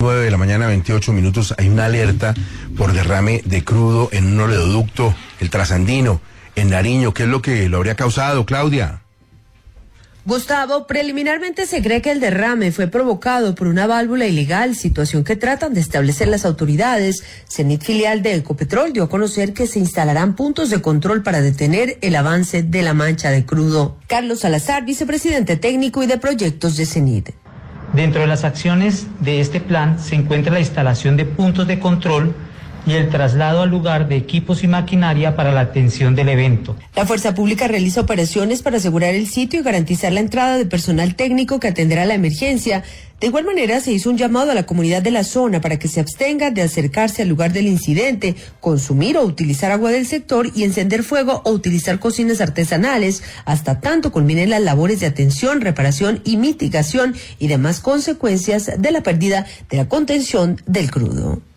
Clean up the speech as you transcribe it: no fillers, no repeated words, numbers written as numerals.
9 de la mañana, 28 minutos. Hay una alerta por derrame de crudo en un oleoducto, el Trasandino, en Nariño. ¿Qué es lo que lo habría causado, Claudia? Gustavo, preliminarmente se cree que el derrame fue provocado por una válvula ilegal, situación que tratan de establecer las autoridades. Cenit, filial de Ecopetrol, dio a conocer que se instalarán puntos de control para detener el avance de la mancha de crudo. Carlos Salazar, vicepresidente técnico y de proyectos de Cenit. Dentro de las acciones de este plan se encuentra la instalación de puntos de control y el traslado al lugar de equipos y maquinaria para la atención del evento. La Fuerza Pública realiza operaciones para asegurar el sitio y garantizar la entrada de personal técnico que atenderá la emergencia. De igual manera, se hizo un llamado a la comunidad de la zona para que se abstenga de acercarse al lugar del incidente, consumir o utilizar agua del sector y encender fuego o utilizar cocinas artesanales, hasta tanto culminen las labores de atención, reparación y mitigación y demás consecuencias de la pérdida de la contención del crudo.